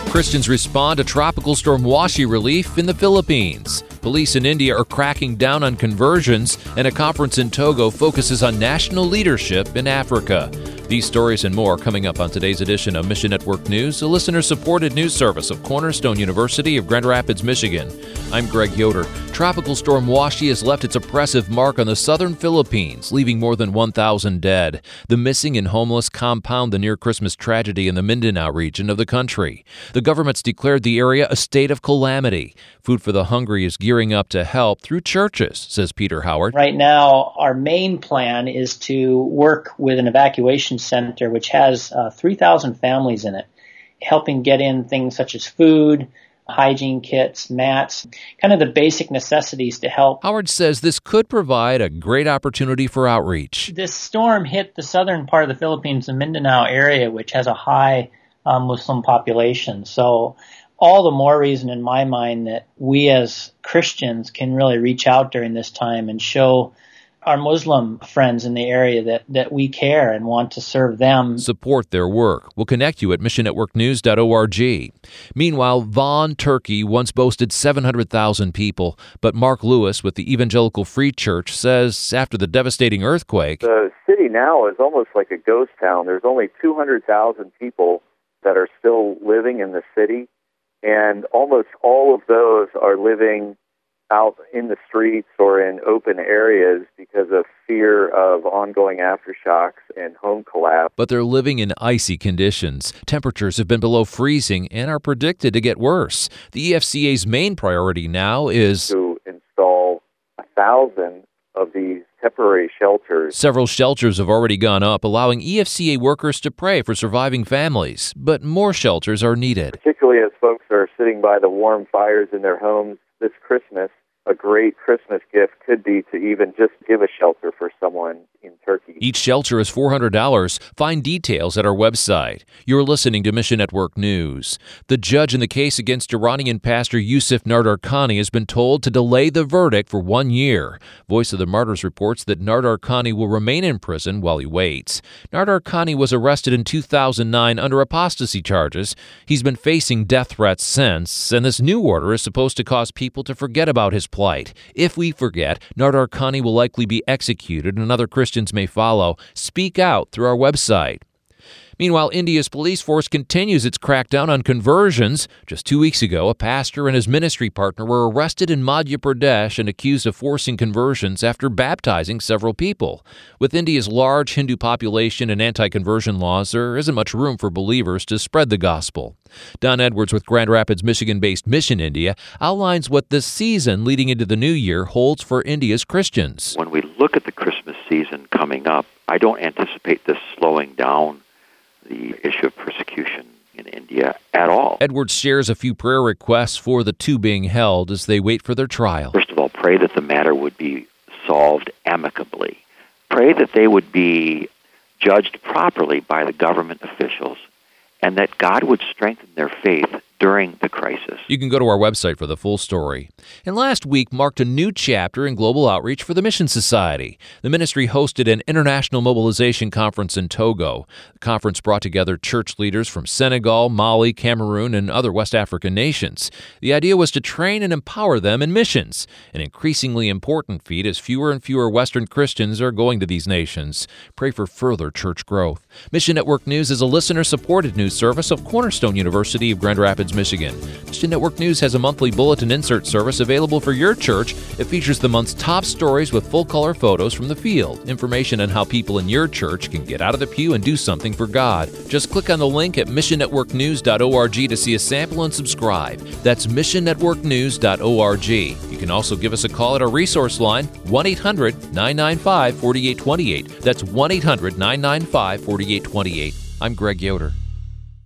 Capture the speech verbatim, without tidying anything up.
Christians respond to Tropical Storm Washi relief in the Philippines. Police in India are cracking down on conversions, and a conference in Togo focuses on national leadership in Africa. These stories and more coming up on today's edition of Mission Network News, a listener-supported news service of Cornerstone University of Grand Rapids, Michigan. I'm Greg Yoder. Tropical Storm Washi has left its oppressive mark on the southern Philippines, leaving more than one thousand dead. The missing and homeless compound the near-Christmas tragedy in the Mindanao region of the country. The government's declared the area a state of calamity. Food for the Hungry is gearing up to help through churches, says Peter Howard. Right now, our main plan is to work with an evacuation center which has uh, three thousand families in it, helping get in things such as food, hygiene kits, mats, kind of the basic necessities to help. Howard says this could provide a great opportunity for outreach. This storm hit the southern part of the Philippines, the Mindanao area, which has a high uh, Muslim population. So all the more reason in my mind that we as Christians can really reach out during this time and show our Muslim friends in the area that, that we care and want to serve them. Support their work. We'll connect you at mission network news dot org. Meanwhile, Vaughan, Turkey once boasted seven hundred thousand people, but Mark Lewis with the Evangelical Free Church says after the devastating earthquake, the city now is almost like a ghost town. There's only two hundred thousand people that are still living in the city, and almost all of those are living out in the streets or in open areas because of fear of ongoing aftershocks and home collapse. But they're living in icy conditions. Temperatures have been below freezing and are predicted to get worse. The E F C A's main priority now is to install a thousand of these temporary shelters. Several shelters have already gone up, allowing E F C A workers to pray for surviving families. But more shelters are needed. Particularly as folks are sitting by the warm fires in their homes this Christmas, a great Christmas gift could be to even just give a shelter for someone in Turkey. Each shelter is four hundred dollars. Find details at our website. You're listening to Mission Network News. The judge in the case against Iranian pastor Yusuf Nadarkhani has been told to delay the verdict for one year. Voice of the Martyrs reports that Nadarkhani will remain in prison while he waits. Nadarkhani was arrested in two thousand nine under apostasy charges. He's been facing death threats since, and this new order is supposed to cause people to forget about his plight. If we forget, Nadarkhani will likely be executed and other Christians may follow. Speak out through our website. Meanwhile, India's police force continues its crackdown on conversions. Just two weeks ago, a pastor and his ministry partner were arrested in Madhya Pradesh and accused of forcing conversions after baptizing several people. With India's large Hindu population and anti-conversion laws, there isn't much room for believers to spread the gospel. Don Edwards with Grand Rapids, Michigan-based Mission India outlines what this season leading into the new year holds for India's Christians. When we look at the Christmas season coming up, I don't anticipate this slowing down the issue of persecution in India at all. Edwards shares a few prayer requests for the two being held as they wait for their trial. First of all, pray that the matter would be solved amicably. Pray that they would be judged properly by the government officials and that God would strengthen their faith during the crisis. You can go to our website for the full story. And last week marked a new chapter in global outreach for the Mission Society. The ministry hosted an international mobilization conference in Togo. The conference brought together church leaders from Senegal, Mali, Cameroon, and other West African nations. The idea was to train and empower them in missions, an increasingly important feat as fewer and fewer Western Christians are going to these nations. Pray for further church growth. Mission Network News is a listener-supported news service of Cornerstone University of Grand Rapids, Michigan. Mission Network News has a monthly bulletin insert service available for your church. It features the month's top stories with full-color photos from the field, information on how people in your church can get out of the pew and do something for God. Just click on the link at mission network news dot org to see a sample and subscribe. That's mission network news dot org. You can also give us a call at our resource line, one eight hundred nine nine five four eight two eight. That's one eight hundred nine nine five four eight two eight. I'm Greg Yoder.